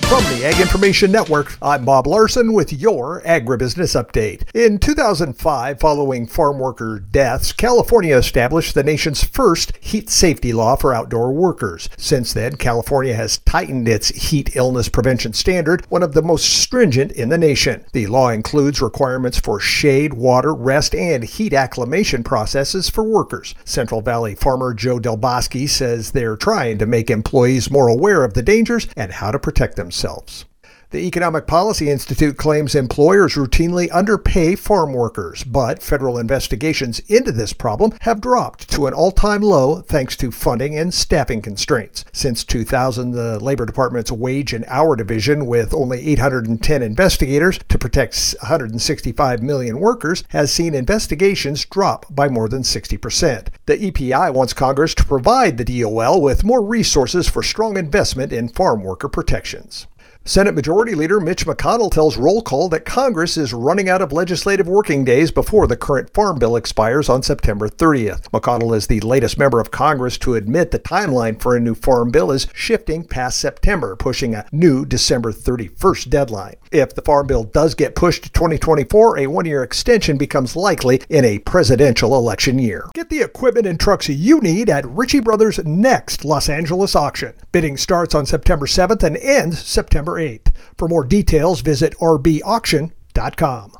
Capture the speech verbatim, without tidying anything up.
From the Ag Information Network, I'm Bob Larson with your Agribusiness Update. In two thousand five, following farm worker deaths, California established the nation's first heat safety law for outdoor workers. Since then, California has tightened its heat illness prevention standard, one of the most stringent in the nation. The law includes requirements for shade, water, rest, and heat acclimation processes for workers. Central Valley farmer Joe Del Bosque says they're trying to make employees more aware of the dangers and how to protect themselves. The Economic Policy Institute claims employers routinely underpay farm workers, but federal investigations into this problem have dropped to an all-time low thanks to funding and staffing constraints. Since two thousand, the Labor Department's Wage and Hour Division, with only eight hundred ten investigators to protect one hundred sixty-five million workers, has seen investigations drop by more than sixty percent. The E P I wants Congress to provide the D O L with more resources for strong investment in farm worker protections. Senate Majority Leader Mitch McConnell tells Roll Call that Congress is running out of legislative working days before the current farm bill expires on September thirtieth. McConnell is the latest member of Congress to admit the timeline for a new farm bill is shifting past September, pushing a new December thirty-first deadline. If the farm bill does get pushed to twenty twenty-four, a one-year extension becomes likely in a presidential election year. Get the equipment and trucks you need at Ritchie Brothers' next Los Angeles auction. Bidding starts on September seventh and ends September eighth. For more details, visit r b auction dot com.